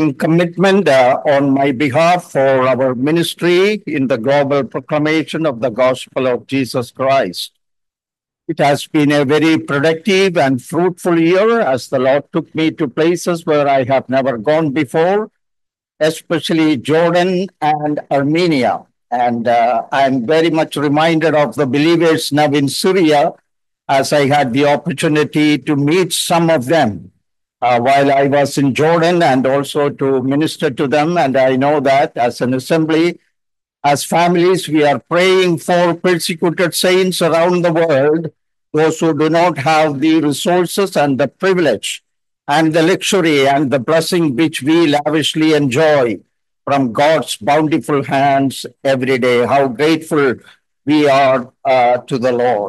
taking commitment on my behalf for our ministry in the global proclamation of the gospel of Jesus Christ. It has been a very productive and fruitful year as the Lord took me to places where I have never gone before, especially Jordan and Armenia. And I'm very much reminded of the believers now in Syria as I had the opportunity to meet some of them while I was in Jordan and also to minister to them. And I know that as an assembly, as families, we are praying for persecuted saints around the world, those who do not have the resources and the privilege and the luxury and the blessing which we lavishly enjoy from God's bountiful hands every day. How grateful we are to the Lord.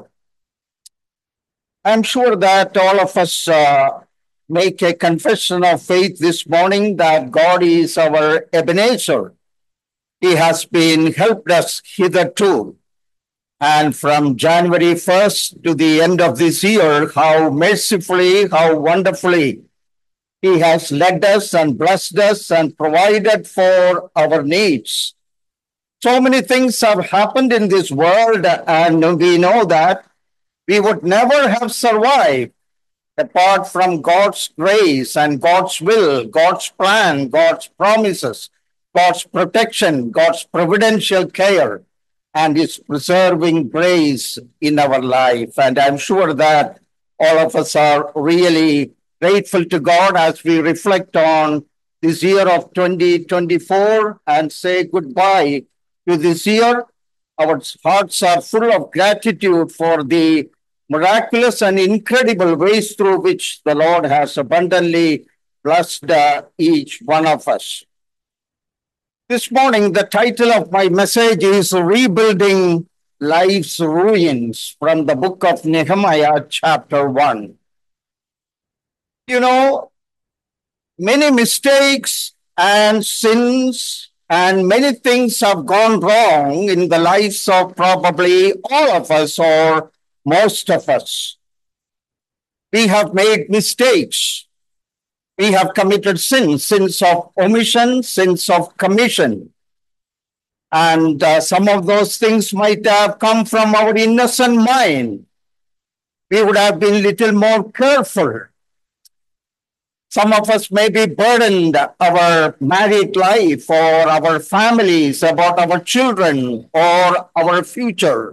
I'm sure that all of us make a confession of faith this morning that God is our Ebenezer. He has been helped us hitherto. And from January 1st to the end of this year, how mercifully, how wonderfully He has led us and blessed us and provided for our needs. So many things have happened in this world, and we know that we would never have survived apart from God's grace and God's will, God's plan, God's promises, God's protection, God's providential care, and His preserving grace in our life. And I'm sure that all of us are really grateful to God as we reflect on this year of 2024 and say goodbye to this year. Our hearts are full of gratitude for the miraculous and incredible ways through which the Lord has abundantly blessed each one of us. This morning, the title of my message is Rebuilding Life's Ruins from the book of Nehemiah, chapter 1. You know, many mistakes and sins and many things have gone wrong in the lives of probably all of us or most of us. We have made mistakes. We have committed sins, sins of omission, sins of commission. And some of those things might have come from our innocent mind. We would have been a little more careful. Some of us may be burdened our married life or our families, about our children or our future.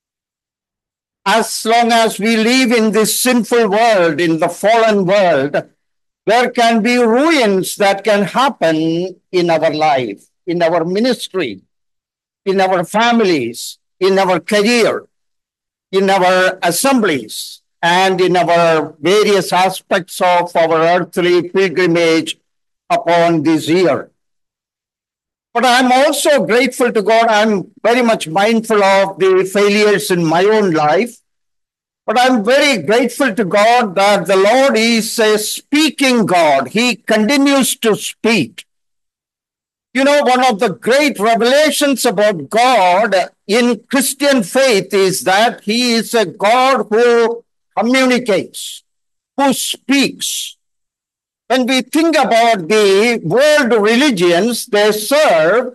As long as we live in this sinful world, in the fallen world, there can be ruins that can happen in our life, in our ministry, in our families, in our career, in our assemblies, and in our various aspects of our earthly pilgrimage upon this year. But I'm also grateful to God. I'm very much mindful of the failures in my own life. But I'm very grateful to God that the Lord is a speaking God. He continues to speak. You know, one of the great revelations about God in Christian faith is that He is a God who communicates, who speaks. When we think about the world religions, they serve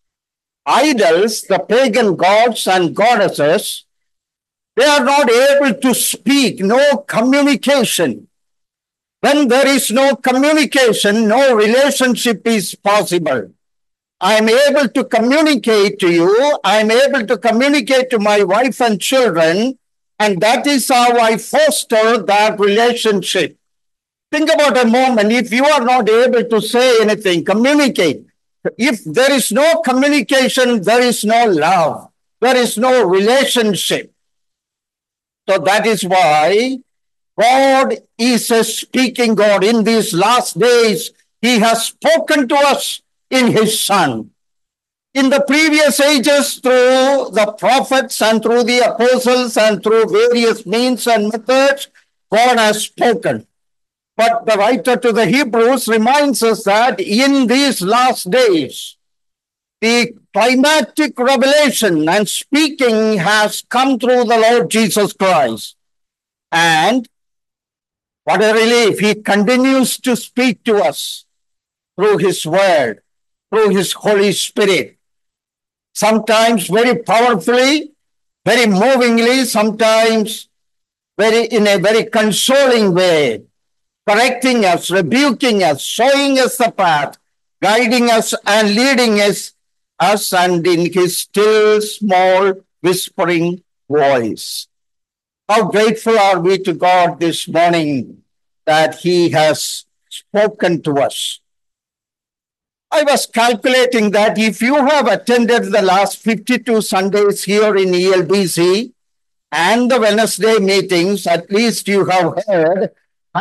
idols, the pagan gods and goddesses. They are not able to speak, no communication. When there is no communication, no relationship is possible. I'm able to communicate to you. I'm able to communicate to my wife and children. And that is how I foster that relationship. Think about a moment. If you are not able to say anything, communicate. If there is no communication, there is no love. There is no relationship. So that is why God is a speaking God. In these last days, He has spoken to us in His Son. In the previous ages, through the prophets and through the apostles and through various means and methods, God has spoken. But the writer to the Hebrews reminds us that in these last days, the climatic revelation and speaking has come through the Lord Jesus Christ. And what a relief, He continues to speak to us. through His Word, through His Holy Spirit, sometimes very powerfully, very movingly, sometimes in a very consoling way, correcting us, rebuking us, showing us the path, guiding us and leading us and in His still small whispering voice. How grateful are we to God this morning that He has spoken to us. I was calculating that if you have attended the last 52 Sundays here in ELBC and the Wednesday meetings, at least you have heard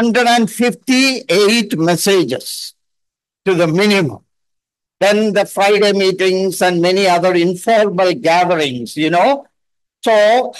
158 messages to the minimum. Then the Friday meetings and many other informal gatherings, So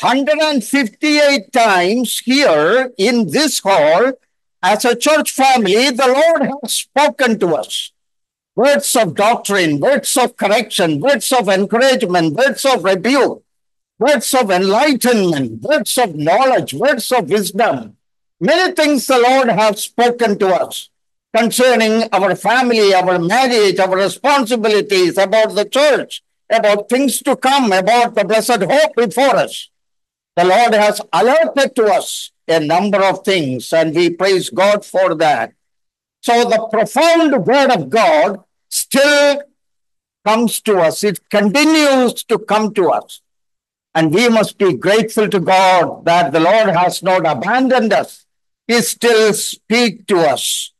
158 times here in this hall, as a church family, the Lord has spoken to us. Words of doctrine, words of correction, words of encouragement, words of rebuke, words of enlightenment, words of knowledge, words of wisdom. Many things the Lord has spoken to us concerning our family, our marriage, our responsibilities, about the church, about things to come, about the blessed hope before us. The Lord has alerted to us a number of things, and we praise God for that. So the profound word of God still comes to us. It continues to come to us. And we must be grateful to God that the Lord has not abandoned us. He still speaks to us.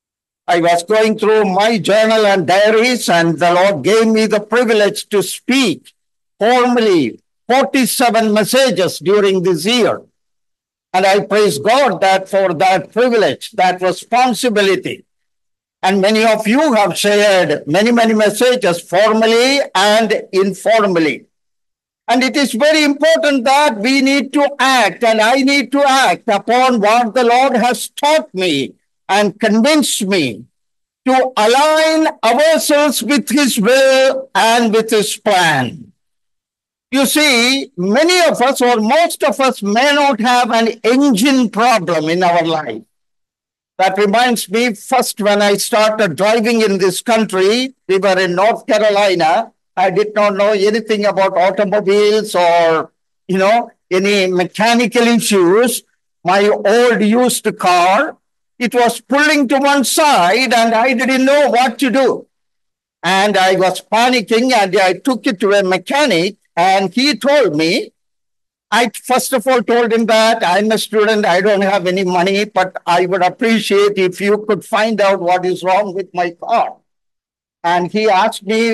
I was going through my journal and diaries, and the Lord gave me the privilege to speak formally 47 messages during this year. And I praise God that for that privilege, that responsibility. And many of you have shared many messages formally and informally. And it is very important that we need to act, and I need to act upon what the Lord has taught me and convinced me to align ourselves with His will and with His plan. You see, many of us or most of us may not have an engine problem in our life. That reminds me, first when I started driving in this country, we were in North Carolina. I did not know anything about automobiles or, any mechanical issues. My old used car, it was pulling to one side and I didn't know what to do. And I was panicking and I took it to a mechanic and he told me, I first of all told him that I'm a student, I don't have any money, but I would appreciate if you could find out what is wrong with my car. And he asked me,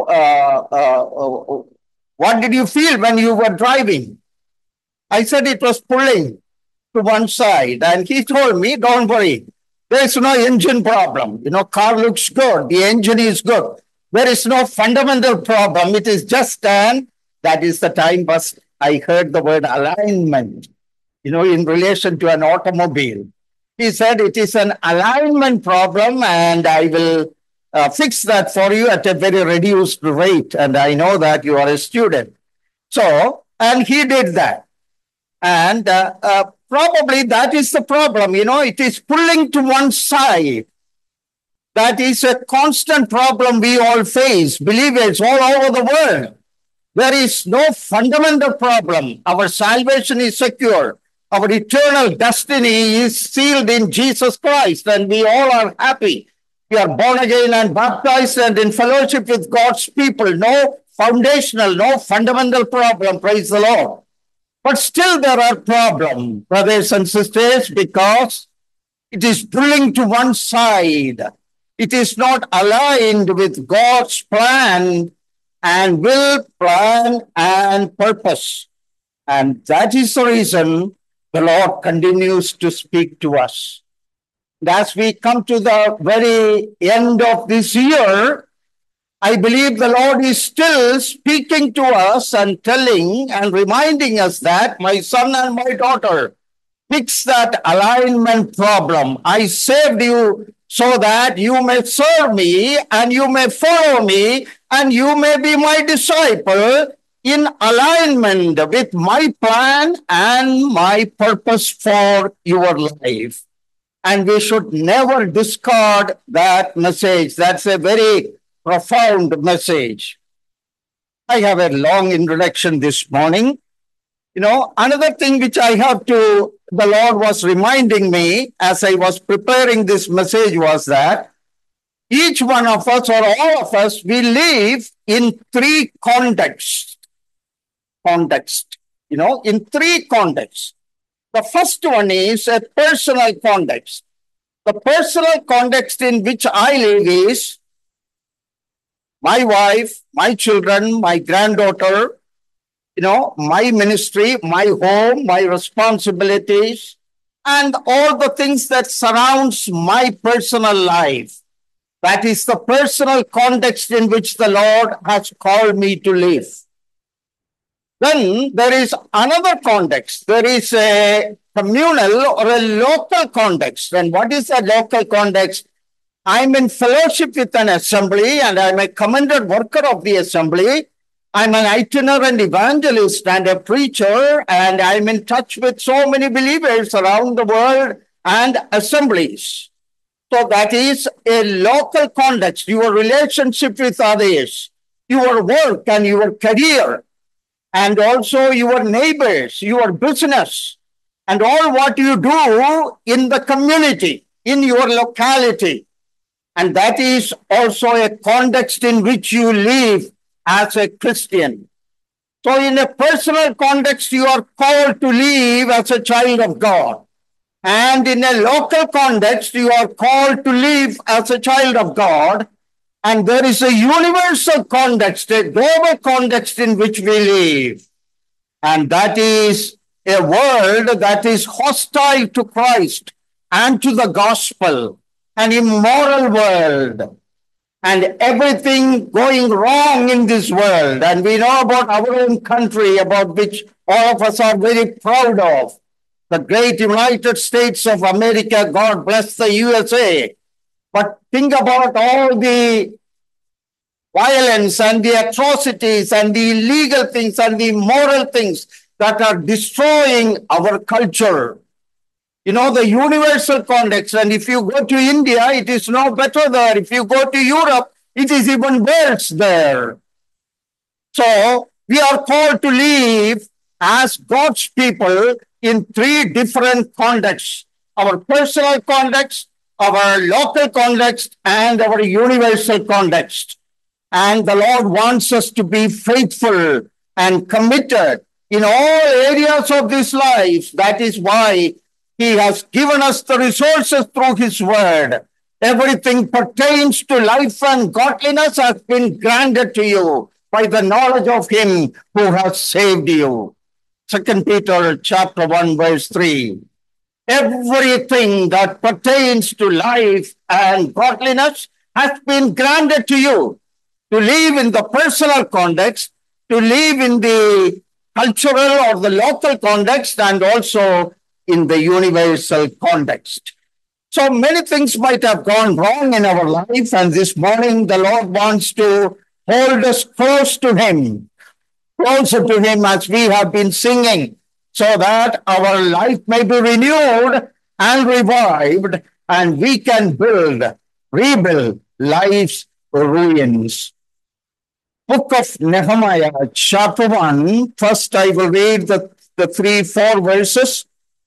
what did you feel when you were driving? I said it was pulling to one side. And he told me, don't worry, there is no engine problem. Car looks good, the engine is good. There is no fundamental problem. It is just that is the time I heard the word alignment, in relation to an automobile. He said it is an alignment problem and I will fix that for you at a very reduced rate. And I know that you are a student. So, and he did that. And probably that is the problem. It is pulling to one side. That is a constant problem we all face, believers all over the world. There is no fundamental problem. Our salvation is secure. Our eternal destiny is sealed in Jesus Christ, and we all are happy. We are born again and baptized and in fellowship with God's people. No foundational, no fundamental problem, praise the Lord. But still there are problems, brothers and sisters, because it is pulling to one side. It is not aligned with God's plan and will, plan, and purpose. And that is the reason the Lord continues to speak to us. And as we come to the very end of this year, I believe the Lord is still speaking to us and telling and reminding us that, my son and my daughter, fix that alignment problem. I saved you so that you may serve me and you may follow me and you may be my disciple in alignment with my plan and my purpose for your life. And we should never discard that message. That's a very profound message. I have a long introduction this morning. Another thing which the Lord was reminding me as I was preparing this message was that each one of us or all of us, we live in three contexts. In three contexts. The first one is a personal context. The personal context in which I live is my wife, my children, my granddaughter, my ministry, my home, my responsibilities, and all the things that surrounds my personal life. That is the personal context in which the Lord has called me to live. Then there is another context. There is a communal or a local context. And what is a local context? I'm in fellowship with an assembly and I'm a commended worker of the assembly. I'm an itinerant evangelist and a preacher, and I'm in touch with so many believers around the world and assemblies. So that is a local context, your relationship with others, your work and your career, and also your neighbors, your business, and all what you do in the community, in your locality. And that is also a context in which you live as a Christian. So in a personal context, you are called to live as a child of God. And in a local context, you are called to live as a child of God. And there is a universal context, a global context in which we live. And that is a world that is hostile to Christ and to the gospel, an immoral world, and everything going wrong in this world. And we know about our own country, about which all of us are very proud of. The great United States of America, God bless the USA. But think about all the violence and the atrocities and the illegal things and the immoral things that are destroying our culture. The universal context. And if you go to India, it is no better there. If you go to Europe, it is even worse there. So we are called to live as God's people in three different contexts: our personal context, our local context, and our universal context. And the Lord wants us to be faithful and committed in all areas of this life. That is why He has given us the resources through His word. Everything pertains to life and godliness has been granted to you by the knowledge of Him who has saved you. 2 Peter chapter 1 verse 3. Everything that pertains to life and godliness has been granted to you to live in the personal context, to live in the cultural or the local context, and also in the universal context. So many things might have gone wrong in our life, and this morning the Lord wants to hold us closer to Him as we have been singing, so that our life may be renewed and revived, and we can rebuild life's ruins. Book of Nehemiah, chapter 1. First, I will read the 3-4 verses.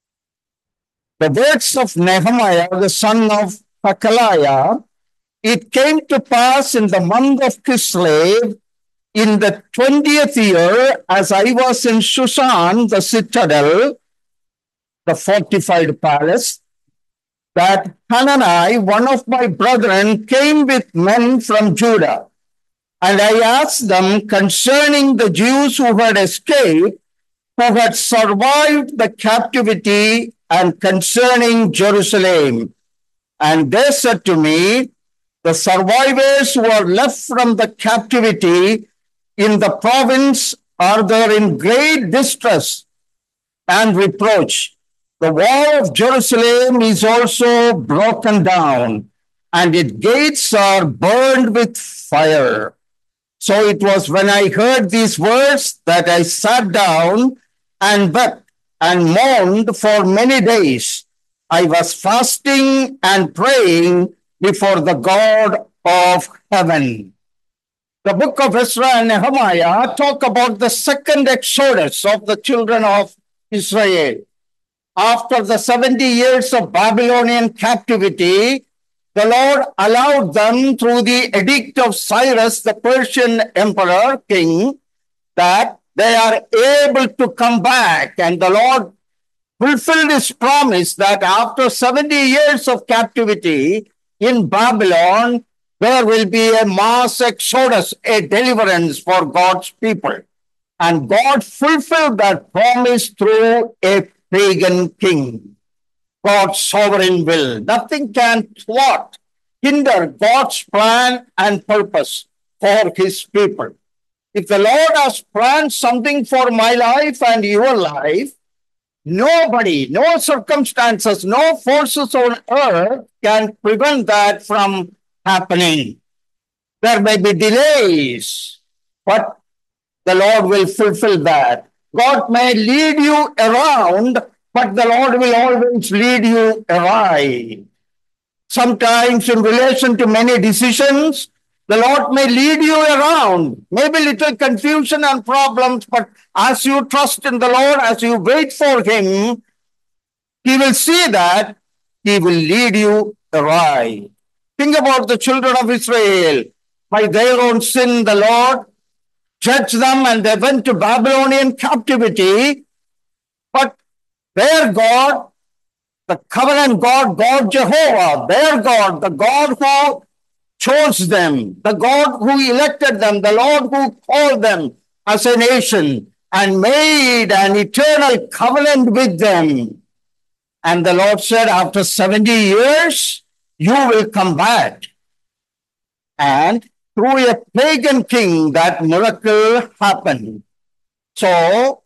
The words of Nehemiah, the son of Hakaliah. It came to pass in the month of Kislev, in the 20th year, as I was in Shushan, the citadel, the fortified palace, that Hanani, one of my brethren, came with men from Judah. And I asked them concerning the Jews who had escaped, who had survived the captivity, and concerning Jerusalem. And they said to me, the survivors who are left from the captivity in the province are there in great distress and reproach. The wall of Jerusalem is also broken down, and its gates are burned with fire. So it was when I heard these words that I sat down and wept and mourned for many days. I was fasting and praying before the God of heaven. The book of Ezra and Nehemiah talk about the second exodus of the children of Israel. After the 70 years of Babylonian captivity, the Lord allowed them through the edict of Cyrus, the Persian emperor king, that they are able to come back. And the Lord fulfilled his promise that after 70 years of captivity in Babylon, there will be a mass exodus, a deliverance for God's people. And God fulfilled that promise through a pagan king. God's sovereign will. Nothing can thwart, hinder God's plan and purpose for his people. If the Lord has planned something for my life and your life, nobody, no circumstances, no forces on earth can prevent that from happening. There may be delays, but the Lord will fulfill that. God may lead you around, but the Lord will always lead you aright. Sometimes in relation to many decisions, the Lord may lead you around, maybe little confusion and problems, but as you trust in the Lord, as you wait for him, he will see that he will lead you aright. Think about the children of Israel. By their own sin, the Lord judged them and they went to Babylonian captivity. But their God, the covenant God, God Jehovah, their God, the God who chose them, the God who elected them, the Lord who called them as a nation and made an eternal covenant with them. And the Lord said, after 70 years, you will come back. And through a pagan king, that miracle happened. So,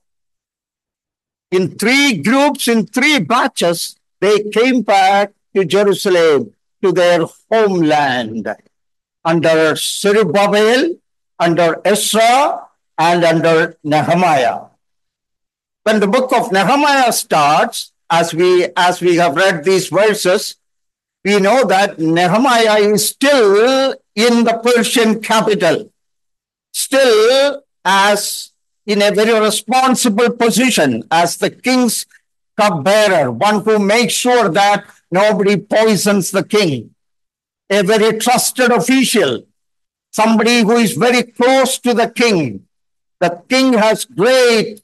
in 3 groups, in 3 batches, they came back to Jerusalem, to their homeland, under Zerubbabel, under Ezra, and under Nehemiah. When the book of Nehemiah starts, as we have read these verses, we know that Nehemiah is still in the Persian capital, still as in a very responsible position as the king's cupbearer, one who makes sure that nobody poisons the king, a very trusted official, somebody who is very close to the king. The king has great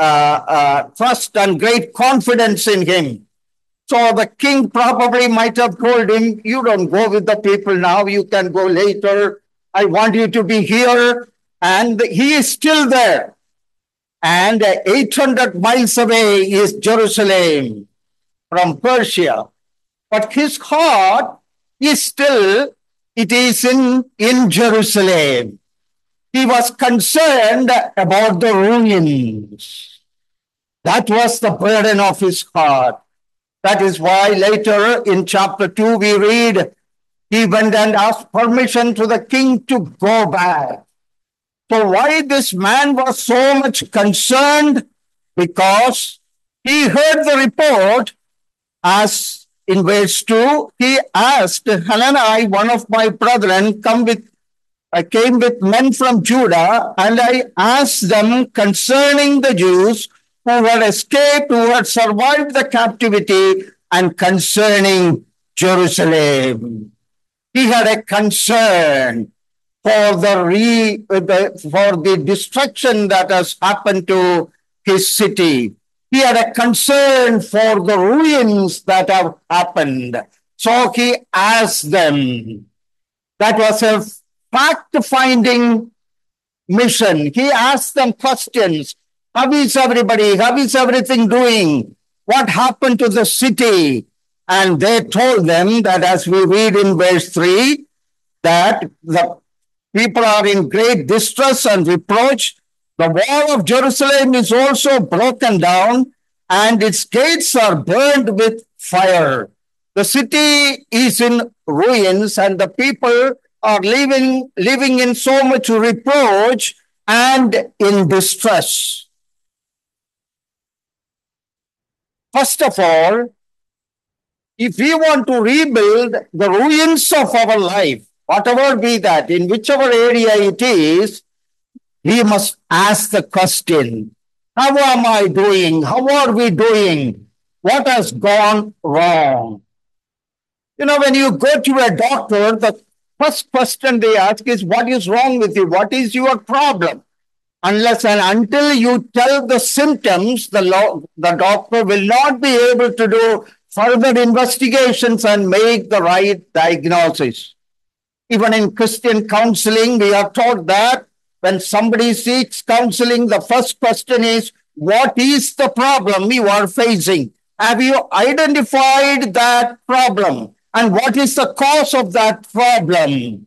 trust and great confidence in him. So the king probably might have told him, you don't go with the people now, you can go later. I want you to be here. And he is still there. And 800 miles away is Jerusalem from Persia. But his heart is still, it is in Jerusalem. He was concerned about the ruins. That was the burden of his heart. That is why later in chapter 2 we read, he went and asked permission to the king to go back. So why this man was so much concerned? Because he heard the report, as in verse 2, he asked, Hanani, one of my brethren, I came with men from Judah, and I asked them concerning the Jews who had escaped, who had survived the captivity, and concerning Jerusalem. He had a concern for the destruction that has happened to his city. He had a concern for the ruins that have happened. So he asked them. That was a fact-finding mission. He asked them questions. How is everybody? How is everything doing? What happened to the city? And they told them that, as we read in verse 3, that the people are in great distress and reproach. The wall of Jerusalem is also broken down, and its gates are burned with fire. The city is in ruins, and the people are living in so much reproach and in distress. First of all, If we want to rebuild the ruins of our life, whatever be that, in whichever area it is, we must ask the question, how am I doing? How are we doing? What has gone wrong? You know, when you go to a doctor, the first question they ask is, what is wrong with you? What is your problem? Unless and until you tell the symptoms, the doctor will not be able to do further investigations and make the right diagnosis. Even in Christian counseling, we are taught that when somebody seeks counseling, the first question is, what is the problem you are facing? Have you identified that problem? And what is the cause of that problem?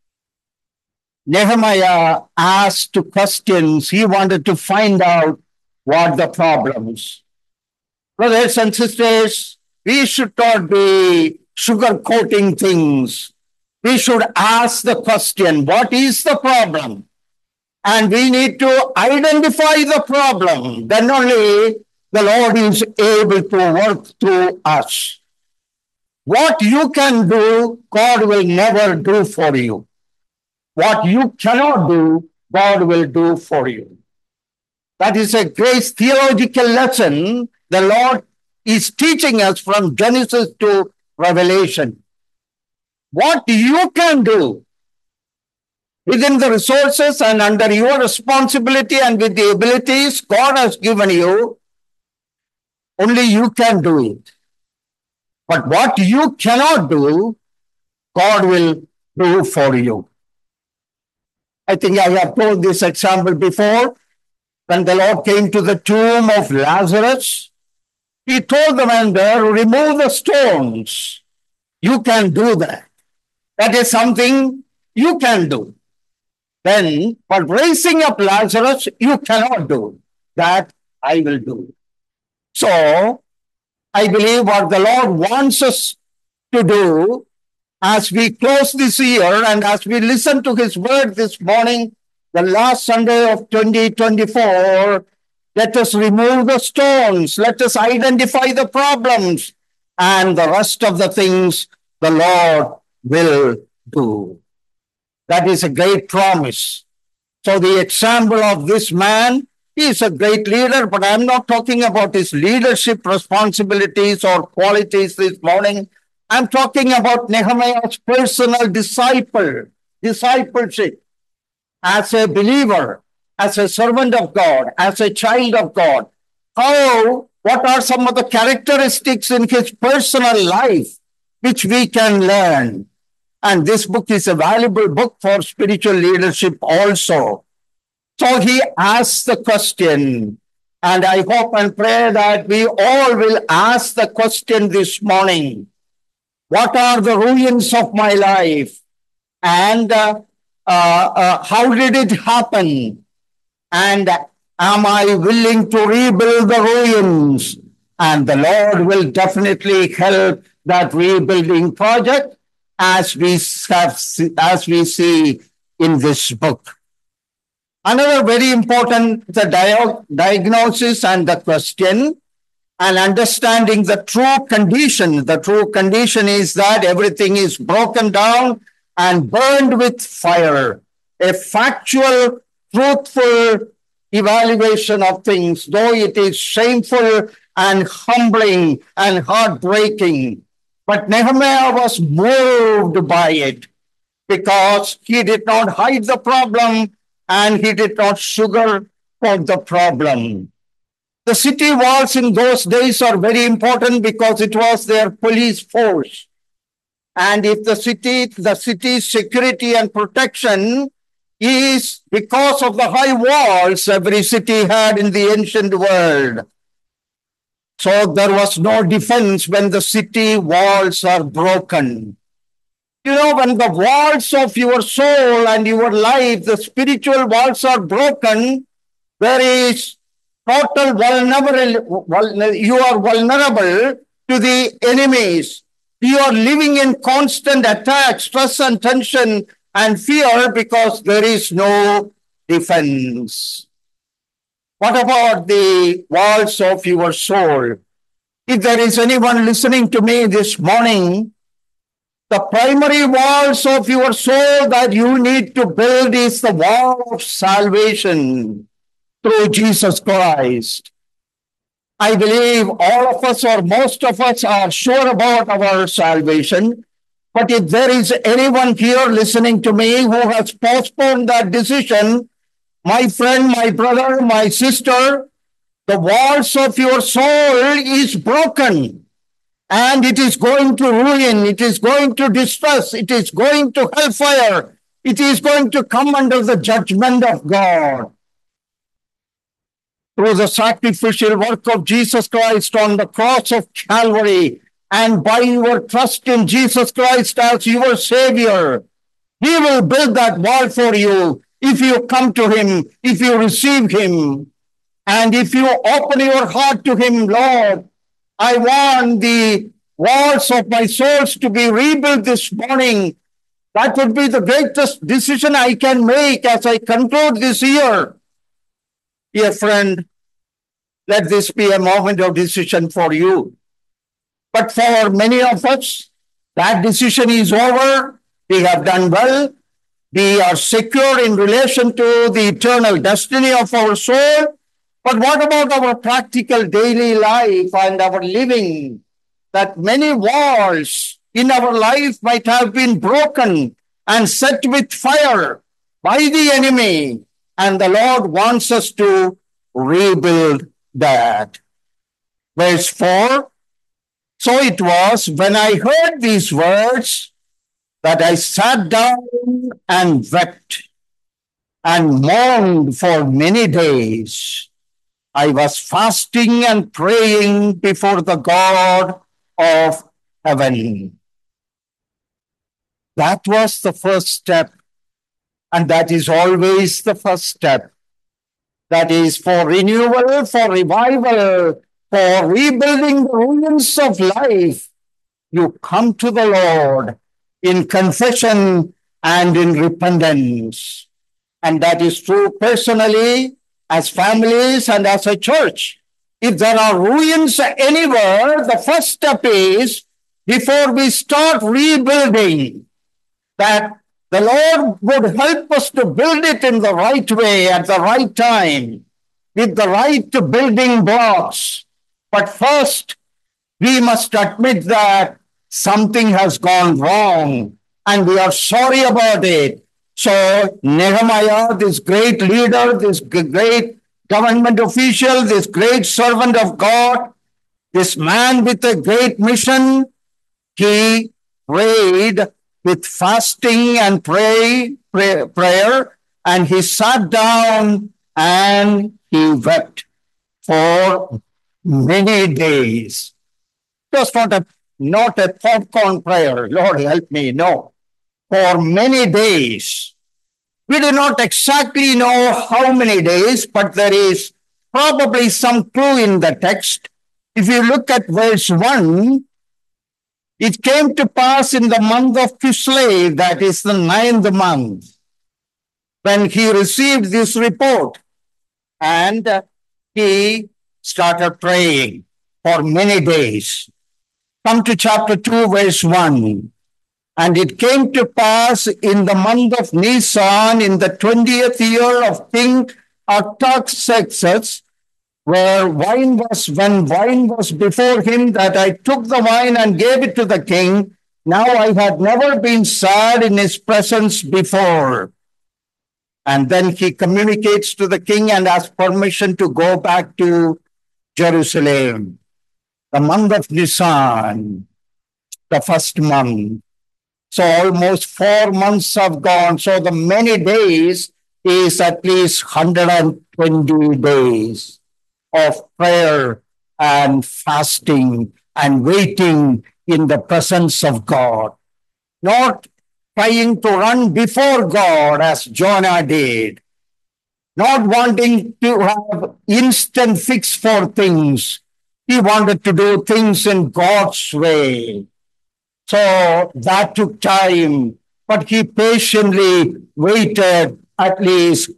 Nehemiah asked questions. He wanted to find out what the problems. Brothers and sisters, we should not be sugarcoating things. We should ask the question, what is the problem? And we need to identify the problem. Then only the Lord is able to work through us. What you can do, God will never do for you. What you cannot do, God will do for you. That is a great theological lesson the Lord is teaching us from Genesis to Revelation. What you can do within the resources and under your responsibility and with the abilities God has given you, only you can do it. But what you cannot do, God will do for you. I think I have told this example before. When the Lord came to the tomb of Lazarus, he told the man there, remove the stones. You can do that. That is something you can do. Then, but raising up Lazarus, you cannot do. That I will do. So, I believe what the Lord wants us to do as we close this year and as we listen to his word this morning, the last Sunday of 2024, let us remove the stones. Let us identify the problems, and the rest of the things the Lord will do. That is a great promise. So the example of this man, he is a great leader, but I'm not talking about his leadership responsibilities or qualities this morning. I'm talking about Nehemiah's personal discipleship as a believer, as a servant of God, as a child of God. What are some of the characteristics in his personal life which we can learn? And this book is a valuable book for spiritual leadership also. So he asks the question, and I hope and pray that we all will ask the question this morning. What are the ruins of my life? And how did it happen? And am I willing to rebuild the ruins? And the Lord will definitely help that rebuilding project as we see in this book. Another very important, the diagnosis and the question, and understanding the true condition. The true condition is that everything is broken down and burned with fire. A factual, truthful evaluation of things, though it is shameful and humbling and heartbreaking. But Nehemiah was moved by it because he did not hide the problem and he did not sugarcoat the problem. The city walls in those days are very important because it was their police force. And if the city's security and protection is because of the high walls every city had in the ancient world. So there was no defense when the city walls are broken. You know, when the walls of your soul and your life, the spiritual walls are broken, there is total vulnerability. You are vulnerable to the enemies. You are living in constant attack, stress and tension and fear because there is no defense. What about the walls of your soul? If there is anyone listening to me this morning, the primary walls of your soul that you need to build is the wall of salvation through Jesus Christ. I believe all of us or most of us are sure about our salvation. But if there is anyone here listening to me who has postponed that decision, my friend, my brother, my sister, the walls of your soul is broken. And it is going to ruin, it is going to distress, it is going to hellfire, it is going to come under the judgment of God. Through the sacrificial work of Jesus Christ on the cross of Calvary, and by your trust in Jesus Christ as your Savior, He will build that wall for you if you come to Him, if you receive Him, and if you open your heart to Him. Lord, I want the walls of my souls to be rebuilt this morning. That would be the greatest decision I can make as I conclude this year. Dear friend, let this be a moment of decision for you. But for many of us, that decision is over. We have done well. We are secure in relation to the eternal destiny of our soul. But what about our practical daily life and our living? That many walls in our life might have been broken and set with fire by the enemy. And the Lord wants us to rebuild that. Verse 4. So it was when I heard these words that I sat down and wept and mourned for many days. I was fasting and praying before the God of heaven. That was the first step, and that is always the first step. That is for renewal, for revival, for rebuilding the ruins of life. You come to the Lord in confession and in repentance. And that is true personally, as families, and as a church. If there are ruins anywhere, the first step is, before we start rebuilding, that the Lord would help us to build it in the right way, at the right time, with the right building blocks. But first, we must admit that something has gone wrong, and we are sorry about it. So Nehemiah, this great leader, this great government official, this great servant of God, this man with a great mission, he prayed with fasting and prayer, and he sat down and he wept for many days. Just not a popcorn prayer, Lord help me, no. For many days. We do not exactly know how many days, but there is probably some clue in the text. If you look at verse 1, it came to pass in the month of Kislev, that is the 9th month, when he received this report, and he started praying for many days. Come to chapter 2, verse 1. And it came to pass in the month of Nisan, in the 20th year of King Artaxerxes, when wine was before him, that I took the wine and gave it to the king. Now I had never been sad in his presence before. And then he communicates to the king and asks permission to go back to Jerusalem. The month of Nisan, the first month. So almost 4 months have gone. So the many days is at least 120 days of prayer and fasting and waiting in the presence of God. Not trying to run before God as Jonah did. Not wanting to have instant fix for things. He wanted to do things in God's way. So that took time, but he patiently waited at least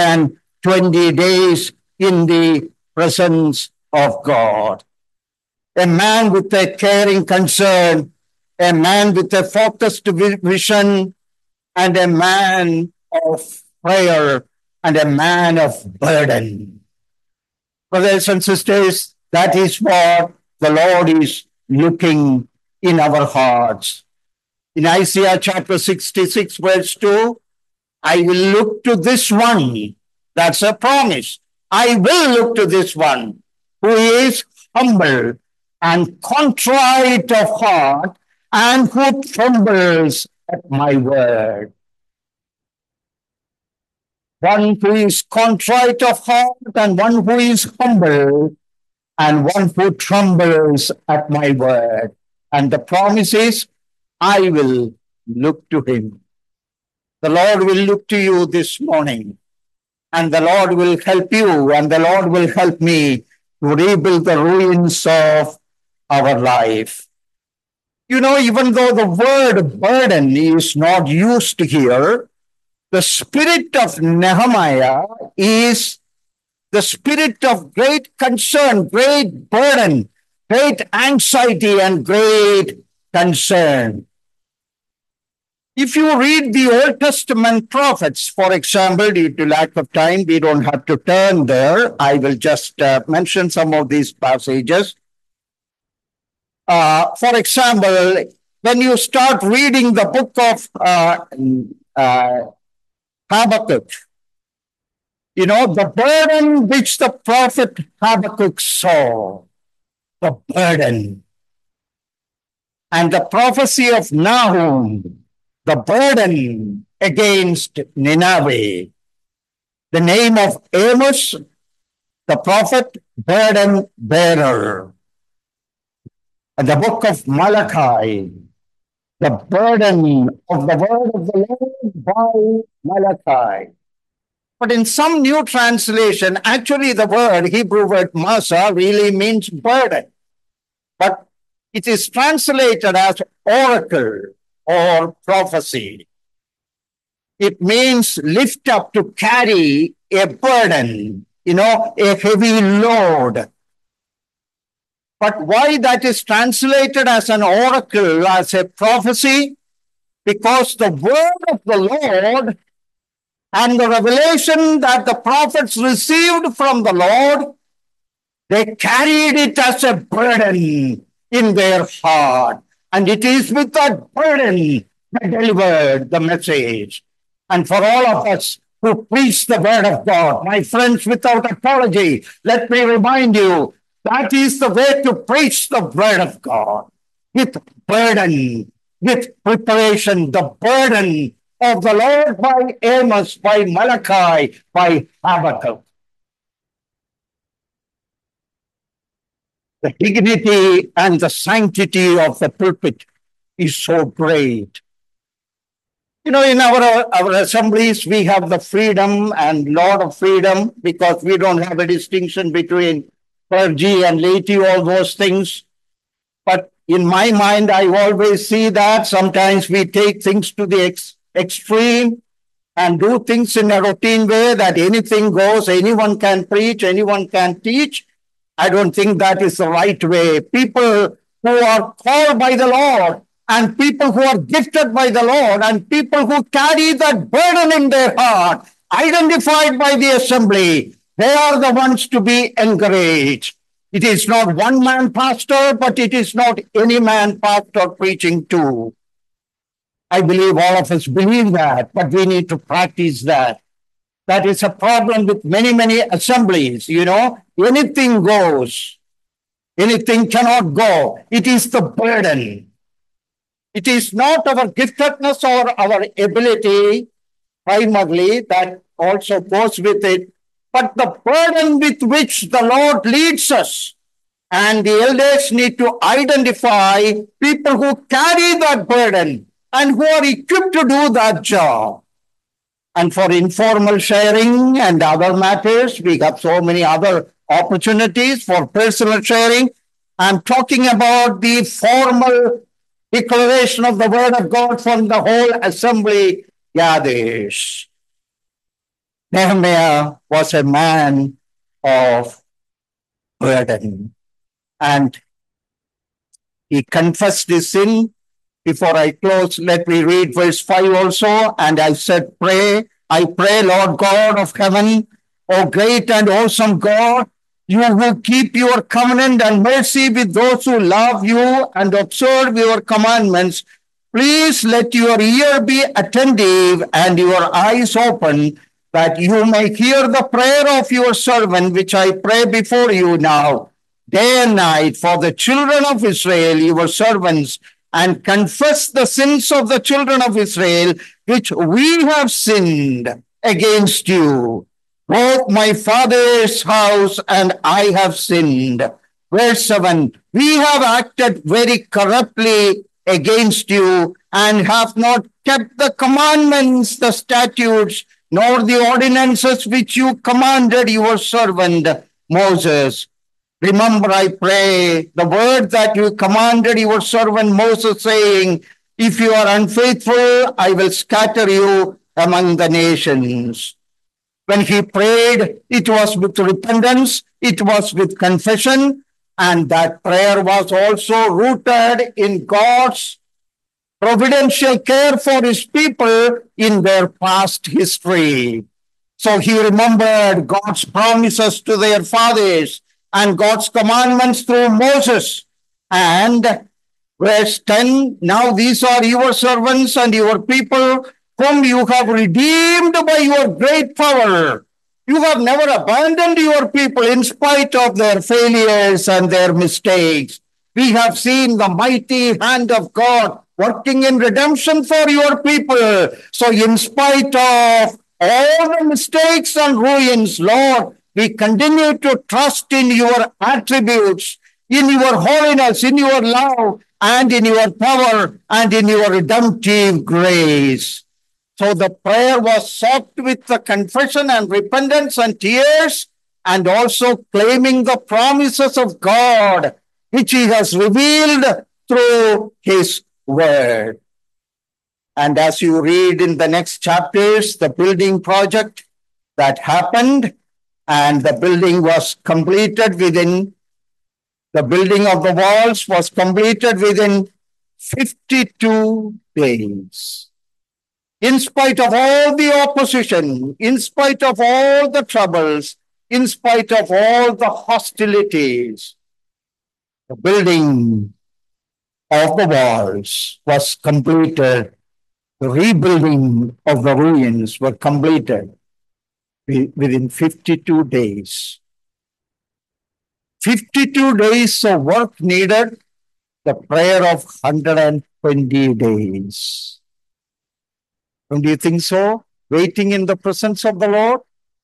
120 days in the presence of God. a man with a caring concern, a man with a focused vision, and a man of prayer, and a man of burden. Brothers and sisters, that is what the Lord is looking in our hearts. In Isaiah chapter 66, verse 2, I will look to this one. That's a promise. I will look to this one who is humble and contrite of heart and who trembles at my word. One who is contrite of heart and one who is humble and one who trembles at my word. And the promise is, I will look to him. The Lord will look to you this morning, and the Lord will help you, and the Lord will help me to rebuild the ruins of our life. You know, even though the word burden is not used here, the spirit of Nehemiah is the spirit of great concern, great burden, great anxiety, and great concern. If you read the Old Testament prophets, for example, due to lack of time, we don't have to turn there. I will just mention some of these passages. For example, when you start reading the book of Habakkuk, you know, the burden which the prophet Habakkuk saw, the burden, and the prophecy of Nahum, the burden against Nineveh. The name of Amos, the prophet, burden bearer. And the book of Malachi, the burden of the word of the Lord by Malachi. But in some new translation, actually the word, Hebrew word masa, really means burden. But it is translated as oracle or prophecy. It means lift up, to carry a burden, you know, a heavy load. But why that is translated as an oracle, as a prophecy? Because the word of the Lord and the revelation that the prophets received from the Lord, they carried it as a burden in their heart. And it is with that burden they delivered the message. And for all of us who preach the word of God, my friends, without apology, let me remind you, that is the way to preach the word of God. With burden, with preparation, the burden of the Lord by Amos, by Malachi, by Habakkuk. The dignity and the sanctity of the pulpit is so great. You know, in our assemblies, we have the freedom and lot of freedom because we don't have a distinction between clergy and laity, all those things. But in my mind, I always see that sometimes we take things to the extreme and do things in a routine way that anything goes, anyone can preach, anyone can teach. I don't think that is the right way. People who are called by the Lord and people who are gifted by the Lord and people who carry that burden in their heart, identified by the assembly, they are the ones to be encouraged. It is not one man pastor, but it is not any man pastor preaching too. I believe all of us believe that, but we need to practice that. That is a problem with many, many assemblies. You know, anything goes, anything cannot go. It is the burden. It is not our giftedness or our ability primarily that also goes with it, but the burden with which the Lord leads us. And the elders need to identify people who carry that burden and who are equipped to do that job. And for informal sharing and other matters, we have so many other opportunities for personal sharing. I'm talking about the formal declaration of the word of God from the whole assembly gathers. Nehemiah was a man of burden. And He confessed his sin. Before I close, let me read verse 5 also. And I said, I pray, Lord God of heaven, O great and awesome God, you who keep your covenant and mercy with those who love you and observe your commandments, please let your ear be attentive and your eyes open, that you may hear the prayer of your servant, which I pray before you now, day and night, for the children of Israel, your servants, and confess the sins of the children of Israel, which we have sinned against you. Both my father's house and I have sinned. Verse 7, we have acted very corruptly against you and have not kept the commandments, the statutes, nor the ordinances which you commanded your servant Moses. Remember, I pray, the word that you commanded your servant Moses, saying, if you are unfaithful, I will scatter you among the nations. When he prayed, it was with repentance, it was with confession, and that prayer was also rooted in God's providential care for his people in their past history. So he remembered God's promises to their fathers and God's commandments through Moses. And verse 10, now these are your servants and your people whom you have redeemed by your great power. You have never abandoned your people in spite of their failures and their mistakes. We have seen the mighty hand of God working in redemption for your people. So in spite of all the mistakes and ruins, Lord, we continue to trust in your attributes, in your holiness, in your love, and in your power, and in your redemptive grace. So the prayer was soaked with the confession and repentance and tears, and also claiming the promises of God, which he has revealed through his word. And as you read in the next chapters, the building project that happened, and the building was completed within, the building of the walls was completed within 52 days. In spite of all the opposition, in spite of all the troubles, in spite of all the hostilities, the building of the walls was completed. The rebuilding of the ruins were completed within 52 days. 52 days of work needed, the prayer of 120 days. Don't you think so? Waiting in the presence of the Lord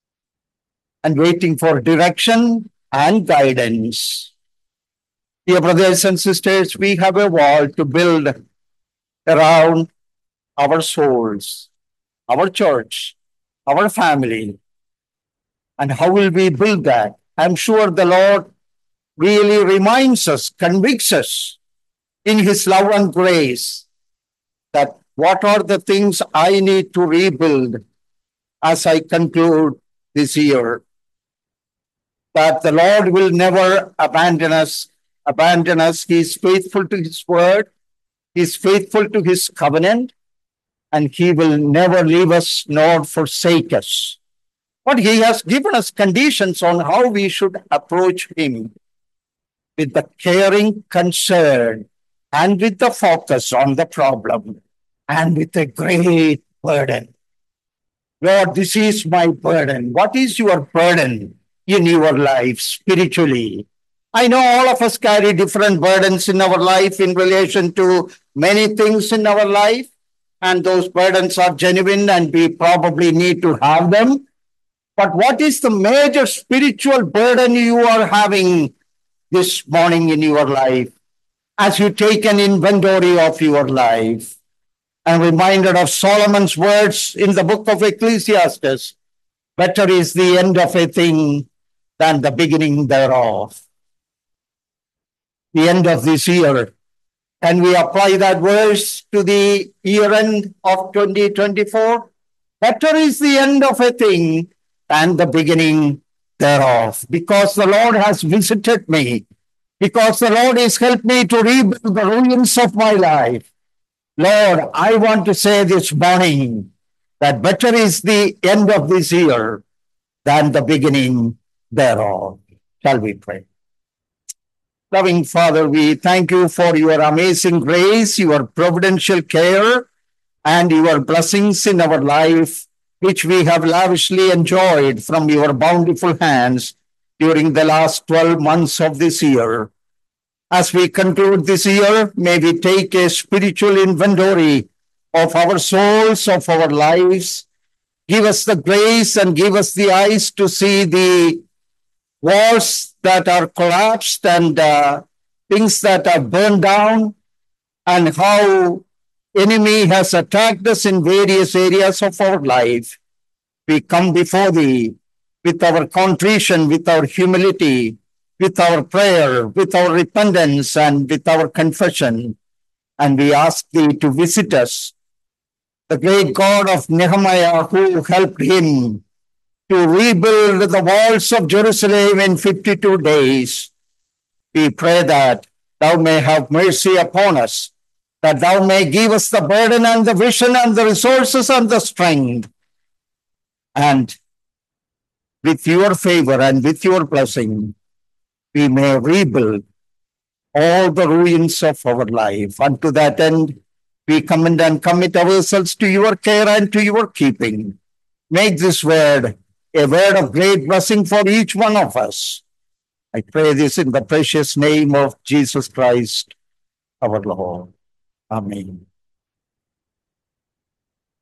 and waiting for direction and guidance. Dear brothers and sisters, we have a wall to build around our souls, our church, our family. And how will we build that? I'm sure the Lord really reminds us, convicts us in his love and grace that what are the things I need to rebuild as I conclude this year. That the Lord will never abandon us. He is faithful to his word. He is faithful to his covenant. And he will never leave us nor forsake us. But he has given us conditions on how we should approach him with the caring concern and with the focus on the problem and with a great burden. Lord, this is my burden. What is your burden in your life spiritually? I know all of us carry different burdens in our life in relation to many things in our life, and those burdens are genuine and we probably need to have them. But what is the major spiritual burden you are having this morning in your life as you take an inventory of your life? I'm reminded of Solomon's words in the book of Ecclesiastes. Better is the end of a thing than the beginning thereof. The end of this year. Can we apply that verse to the year end of 2024? Better is the end of a thing than the beginning thereof, because the Lord has visited me because the Lord has helped me to rebuild the ruins of my life. Lord, I want to say this morning that better is the end of this year than the beginning thereof. Shall we pray? Loving Father, we thank you for your amazing grace, your providential care, and your blessings in our life, which we have lavishly enjoyed from your bountiful hands during the last 12 months of this year. As we conclude this year, may we take a spiritual inventory of our souls, of our lives. Give us the grace and give us the eyes to see the walls that are collapsed and things that are burned down, and how enemy has attacked us in various areas of our life. We come before thee with our contrition, with our humility, with our prayer, with our repentance, and with our confession. And we ask thee to visit us. The great God of Nehemiah, who helped him to rebuild the walls of Jerusalem in 52 days. We pray that thou may have mercy upon us, that thou may give us the burden and the vision and the resources and the strength. And with your favor and with your blessing, we may rebuild all the ruins of our life. And to that end, we commend and commit ourselves to your care and to your keeping. Make this word a word of great blessing for each one of us. I pray this in the precious name of Jesus Christ, our Lord. Amen.